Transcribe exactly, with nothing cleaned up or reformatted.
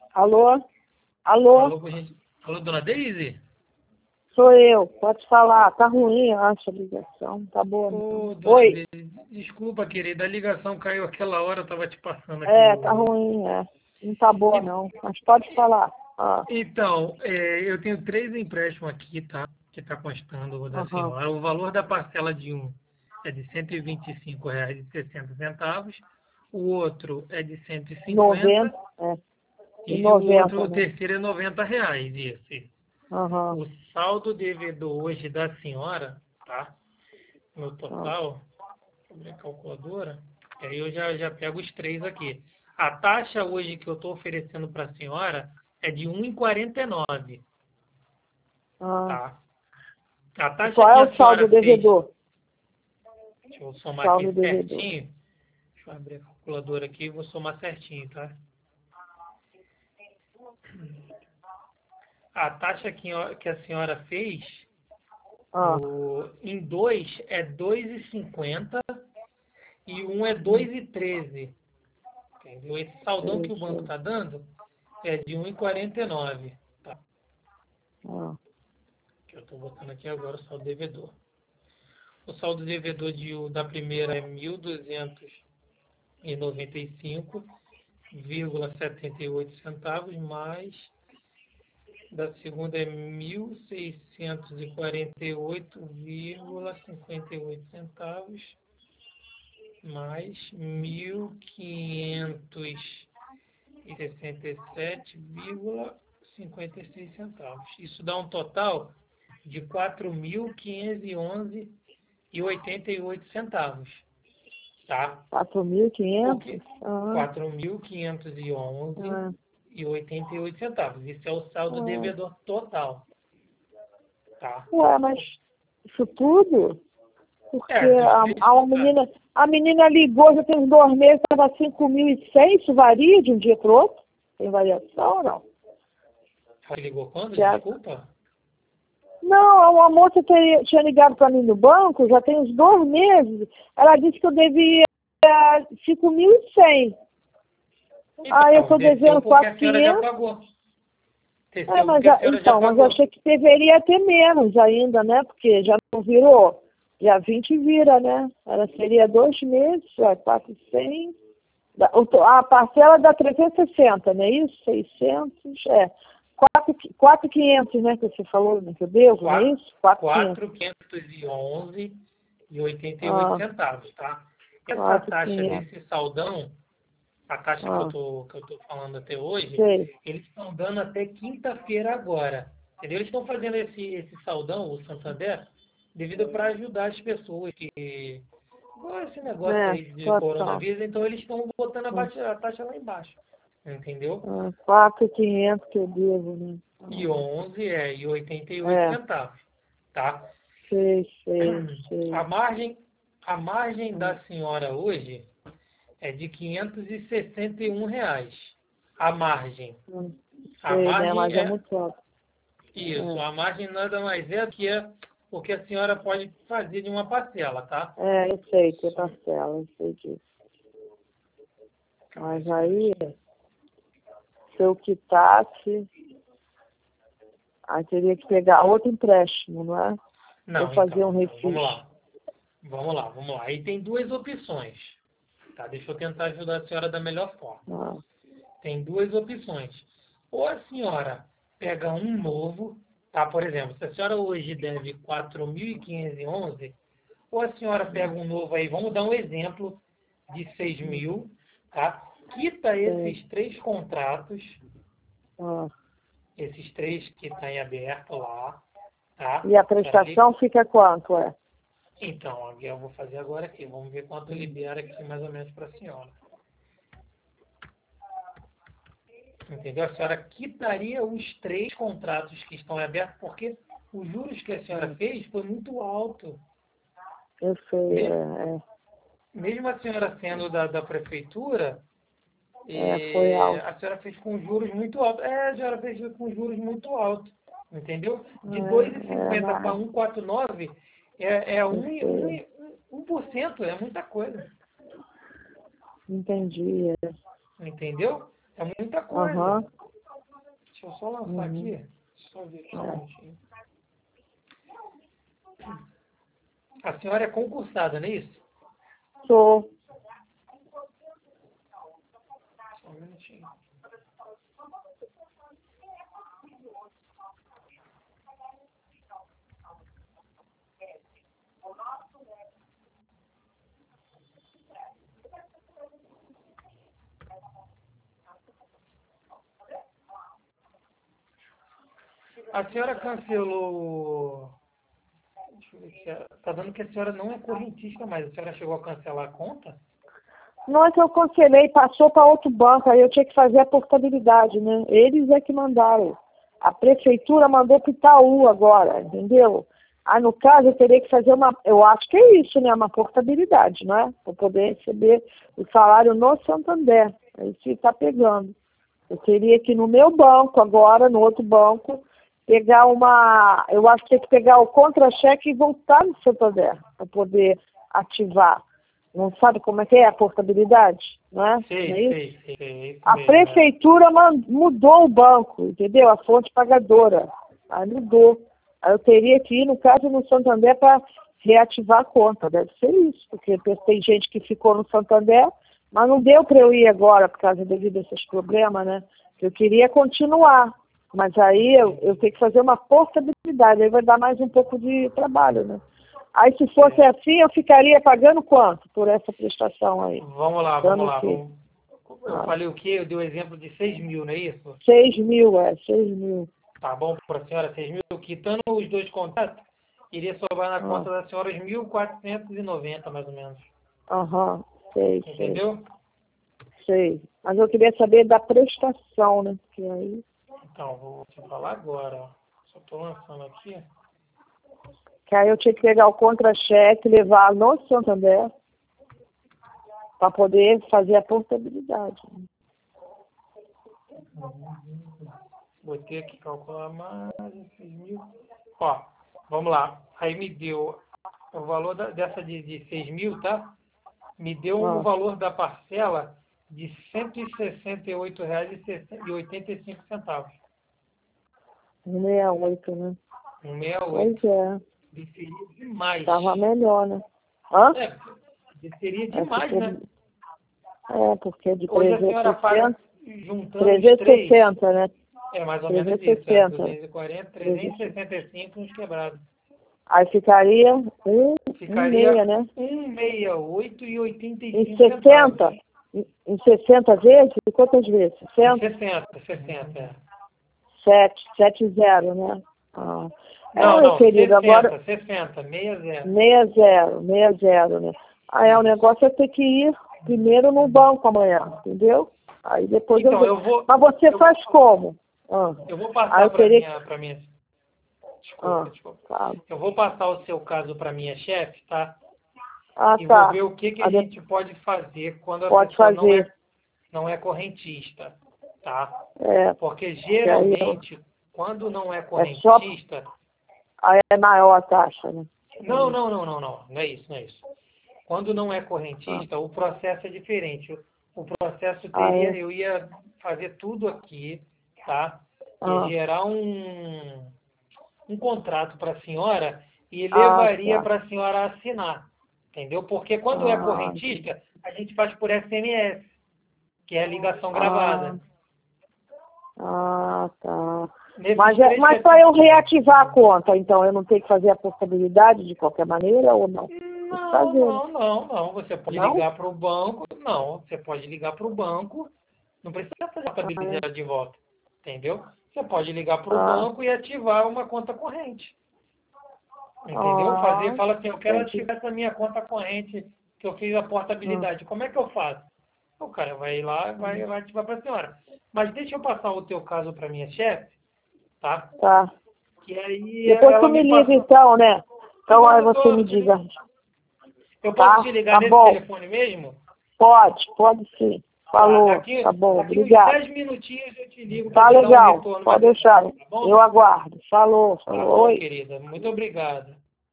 Alô? Alô? Alô, por gente... Alô, dona Deise? Sou eu, pode falar. Tá ruim, eu acho, a ligação. Tá boa. Ô, Não. dona Oi? Deise, desculpa, querida, a ligação caiu aquela hora, eu tava te passando aqui É, tá o... ruim, é. Não tá boa, E- não. Mas pode falar. Ah, Então, é, eu tenho três empréstimos aqui, tá? Que tá constando o da aham. senhora. O valor da parcela de um é de cento e vinte e cinco reais e sessenta centavos. O outro é de cento e cinquenta noventa, é. E e o outro, noventa, o né? terceiro é noventa reais, isso. Aham. O saldo devedor hoje da senhora, tá? No Ah, total, deixa eu abrir a calculadora, e aí eu já, já pego os três aqui. A taxa hoje que eu estou oferecendo para a senhora é de um vírgula quarenta e nove, ah. tá? A E taxa qual que é a o saldo senhora fez, devedor? deixa eu somar Saldo aqui devedor. certinho, deixa eu abrir a calculadora aqui e vou somar certinho, tá? A taxa que, que a senhora fez Ah, no, em dois é dois vírgula cinquenta e um é dois vírgula treze. Entendeu? Esse saldão que o banco isso. está dando é de um vírgula quarenta e nove. Tá? Ah, Que eu estou botando aqui agora o saldo devedor. O saldo devedor de, o- da primeira é mil duzentos e noventa e cinco vírgula setenta e oito centavos, mais da segunda é mil seiscentos e quarenta e oito vírgula cinquenta e oito centavos, mais mil quinhentos e sessenta e sete vírgula cinquenta e seis centavos. Isso dá um total de quatro mil quinhentos e onze vírgula oitenta e oito centavos, tá? quatro mil e O quinhentos? que? Ah, quatro mil quinhentos e onze ah, vírgula oitenta e oito centavos. Isso é o saldo ah. devedor total, tá? Ué, mas isso tudo? Porque É, dos a, três a contratos. menina, a menina ligou, já tem uns dois meses, estava cinco mil e cem, isso varia de um dia para o outro? Tem variação ou não? Ela ligou quando? Que a- Desculpa. Não, uma moça teria- tinha ligado para mim no banco, já tem uns dois meses, ela disse que eu devia cinco mil e cem. Ah, eu Então, estou desceu devendo porque a senhora já quatro mil e quinhentos. pagou. É, Desceu mas porque a a- senhora já então, mas eu pagou. achei que deveria ter menos ainda, né? Porque já não virou. Dia vinte vira, né? Ela seria dois meses, ó, quatro mil e cem. Da- o to- A parcela dá trezentos e sessenta, não é isso? seiscentos, é. quatro mil e quinhentos, né? Que você falou, né, que eu devo, não é isso? quatro mil e quinhentos. quatro mil quinhentos e onze vírgula oitenta e oito Ah, centavos, tá? Essa quatro mil e taxa quinhentos. desse saldão, a taxa que eu Ah, tô, que eu tô falando até hoje, sei. eles estão dando até quinta-feira agora. Entendeu? Eles estão fazendo esse, esse saldão, o Santander, devido para ajudar as pessoas que. Igual esse negócio Né? aí de Situação. coronavírus, então eles estão botando a, Ah, baixa- a taxa lá embaixo. Entendeu? ah, quatro mil e quinhentos que eu devo, né? E onze é, e oitenta e Ah, oito é, centavos, tá? sei, sei, A sei. margem, a margem Ah, da senhora hoje é de quinhentos e sessenta e um reais. A margem. não A sei, né? margem Mas é é muito alto. isso. É, A margem nada mais é do que é o que a senhora pode fazer de uma parcela, tá? é, eu sei que é Só- parcela, eu sei disso. Calma aí, Mas só um aí, minutinho. se eu quitasse, aí teria que pegar outro empréstimo, não é? Ou Não, fazer então, um então, vamos refis. lá. Vamos lá, vamos lá. Aí tem duas opções, tá? Deixa eu tentar ajudar a senhora da melhor forma. Ah, Tem duas opções. Ou a senhora pega um novo, tá? Por exemplo, se a senhora hoje deve quatro mil e quinhentos e onze, ou a senhora pega um novo aí, vamos dar um exemplo de seis mil, tá? Quita sei. esses três contratos, Ah. esses três que estão em aberto lá, tá? E a Peraí. prestação fica quanto, é? Então, eu vou fazer agora aqui. Vamos ver quanto libera aqui mais ou menos para a senhora. Entendeu? A senhora quitaria os três contratos que estão abertos, porque os juros que a senhora Hum, fez foi muito alto. Eu sei, Me- é, é, Mesmo a senhora sendo da, da prefeitura, é, foi eh, alto. a senhora fez com juros muito altos. É, a senhora fez com juros muito altos. Entendeu? De É, é, dois vírgula cinquenta para não, um vírgula quarenta e nove é, é eu um, sei, um, um por cento, é muita coisa. entendi. É. Entendeu? É muita coisa. Aham, Deixa eu só lançar Uhum. aqui. Só ver aqui um É. minutinho. A senhora é concursada, não é isso? Sou. Só um minutinho. A senhora cancelou. Deixa eu ver se é- tá dando que a senhora não é correntista mais. A senhora chegou a cancelar a conta? Nós eu cancelei, passou para outro banco, aí eu tinha que fazer a portabilidade, né? Eles é que mandaram. A prefeitura mandou para o Itaú agora, entendeu? Aí, no caso, eu teria que fazer uma, eu acho que é isso, né? Uma portabilidade, não é? Para poder receber o salário no Santander. Aí se está pegando. Eu teria que ir no meu banco agora, no outro banco, pegar uma, eu acho que tem que pegar o contra-cheque e voltar no Santander para poder ativar. Não sabe como é que é a portabilidade, não é? Sei, Não é isso? sei, sei, é isso A mesmo, prefeitura man- mudou o banco, entendeu? A fonte pagadora. Aí mudou. Aí eu teria que ir, no caso, no Santander para reativar a conta. Deve ser isso, porque tem gente que ficou no Santander, mas não deu para eu ir agora por causa devido a esses problemas, né? Eu queria continuar, mas aí eu, eu tenho que fazer uma portabilidade, aí vai dar mais um pouco de trabalho, né? Aí se fosse É. assim, eu ficaria pagando quanto por essa prestação aí? Vamos lá, Dando vamos lá. o quê? Vamos- Eu Ah, falei o quê? Eu dei o exemplo de seis mil, não é isso? seis mil, é, seis mil. Tá bom para a senhora seis mil? Quitando os dois contratos, iria sobrar na Ah, conta da senhora os mil quatrocentos e noventa, mais ou menos. aham, sei, sei, Entendeu? sei. Mas eu queria saber da prestação, né? Porque aí, Então, vou te falar agora. Ó. Só estou lançando aqui. que aí eu tinha que pegar o contra-cheque, levar no Santander, para poder fazer a portabilidade. Botei aqui calcular mais seis mil. Ó, vamos lá. Aí me deu o valor da- dessa de, de seis mil, tá? Me deu o Ah, valor da parcela de cento e sessenta e oito reais e oitenta e cinco centavos. sessenta e oito, né? Um sessenta e Pois oito. é, Desceria demais. tava melhor, né? Hã? É, desceria É, demais, porque, né? é, porque de Hoje a trezentos senhora e paga sessenta, juntando os trezentos e três. sessenta, né? É mais ou menos trezentos e isso, é. sessenta. duzentos e quarenta, trezentos e sessenta e cinco uns quebrados. Aí ficaria um, um Ficaria meia, né? cento e sessenta e oito e oitenta e Em cinco centavos. sessenta? Em, em sessenta vezes? E quantas vezes? Em sessenta? sessenta, sessenta, é. sete, sete zero, né? Ah. É, Não, meu não, querido, agora sessenta, sessenta, sessenta. meia zero, meia zero, né? Aí o Isso. negócio é ter que ir primeiro no banco amanhã, entendeu? Aí depois eu Então, vou. eu vou, Mas você eu, faz como? Ah. eu vou Aí passar eu para teria que. minha, para minha, Ah, desculpa, desculpa. tá. Eu vou passar o seu caso para minha chefe, tá? Ah, E vou tá. ver o que, que a Aí de- gente pode fazer quando a pode pessoa não é, fazer. não é correntista, tá? É, Porque que aí eu- geralmente, quando não é é só. correntista, Aí é maior a taxa, né? não, não, não, não, não, não é isso, não é isso. Quando não é Ah, correntista, o processo é diferente. O processo ah teria, é? eu ia fazer tudo aqui, tá? Ia Ah, gerar um, um contrato para a senhora e ah, levaria tá. para a senhora assinar, entendeu? Porque quando é Ah, entendi. correntista, a gente faz por S M S, que é a ligação Ah, gravada. ah, tá. Nesses Mas, é, três mas para eu reativar a conta, então, eu não tenho que fazer a portabilidade de qualquer maneira ou não? Tem que Não, fazer, né? não, não, não. Você pode Não? ligar para o banco. Não, você pode ligar para o banco. Não precisa fazer a Ah, é. contabilidade de volta. Entendeu? Você pode ligar para o Ah, banco e ativar uma conta corrente. Entendeu? Fazer, ah, fala assim, eu quero entendi. ativar essa minha conta corrente que eu fiz a Ah, portabilidade. Como é que eu faço? O cara vai lá e vai, vai ativar para a senhora. Mas deixa eu passar o teu caso para minha chefe, tá? tá. Que aí Depois tu ela me me liga passou. então, né? Então Não, aí eu você tô, me eu te diga. ligo. Eu posso Tá? te ligar Tá nesse bom. telefone mesmo? Pode, pode sim. Tá, Falou. daqui, Tá bom, daqui uns obrigado. dez minutinhos eu te ligo para Tá te dar um legal. retorno mais Pode detalhado, deixar. tá bom? Eu aguardo. Falou, Tá falou. bom, Oi. querida. Muito obrigado.